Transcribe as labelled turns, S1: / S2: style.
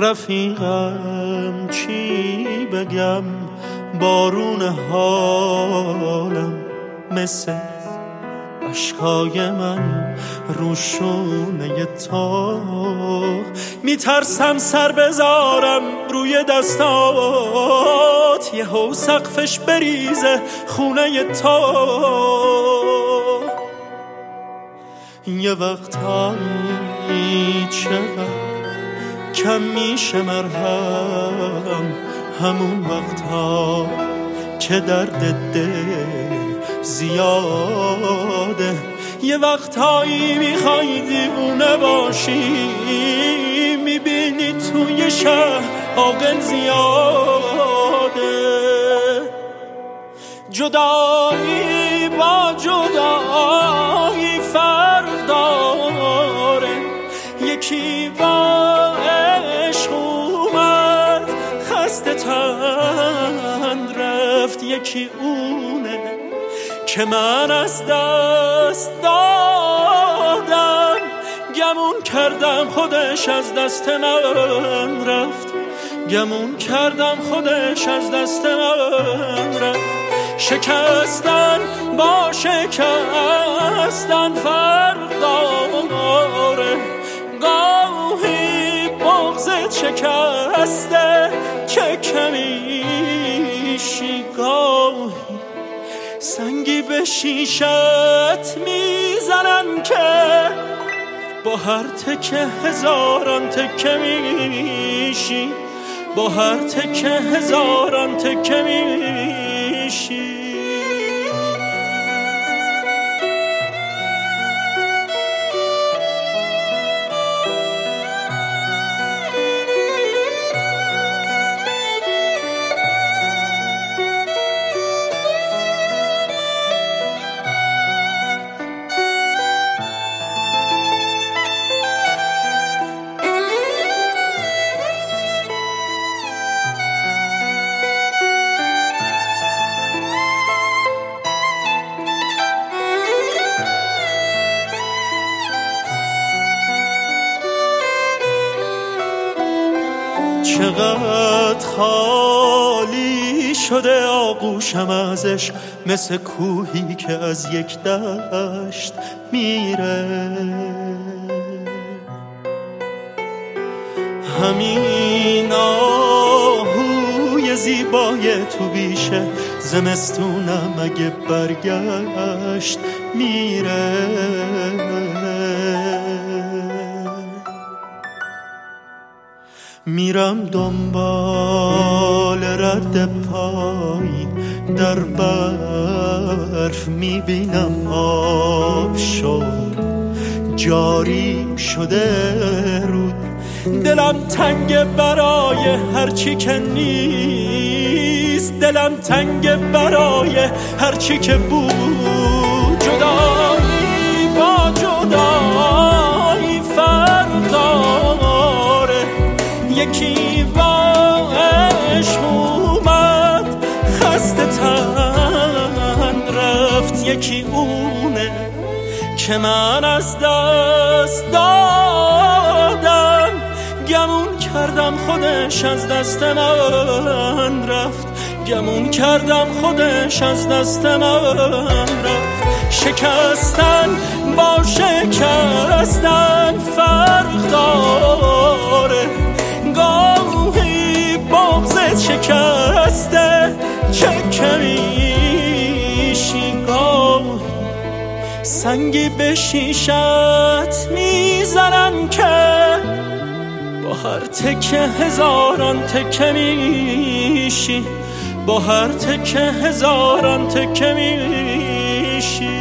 S1: رفیقم چی بگم، بارون حالم مثل اشکای من رو شونه تو. میترسم سر بذارم روی دستات، یهو سقفش بریزه خونه تو. یه وقتایی چقدر کم میشه مرهم، همون وقتا که درد دل زیاده. یه وقتایی میخوای دیوونه باشی، میبینی توی شهر عاقل زیاده. جدایی با جدایی فرق داره، یکی با عشق اومد خسته تن رفت، یکی اونه که من از دست دادم. گمون کردم خودش از دست من رفت، گمون کردم خودش از دست من رفت. شکستن با شکستن فرق داره، گاهی بغضت شکسته که کمیشی، گاهی سنگی به شیشت میزنن که با هر تکه هزاران تکه میشی، با هر تکه هزاران تکه میشی. چقدر خالی شده آغوشم ازش، مثل کوهی که از یک دشت میره. همین آهوی زیبای تو بیشه، زمستونم اگه برگشت میره. میرم دنبال رد پای در برف، میبینم آب شد جاری شده رود. دلم تنگ برای هرچی که نیست، دلم تنگ برای هرچی که بود. جدایی با جدایی فرق داره، یکی با عشق اومد خسته تن رفت، یکی اونه که من از دست دادم. گمون کردم خودش از دست من رفت، گمون کردم خودش از دست من رفت. شکستن با شکستن فرق داره، گاهی بغضت شکسته چه کمیشی، گاهی سنگی به شیشت میزنن که با هر تکه هزاران تکه میشی، با هر تکه هزاران تکه میشی.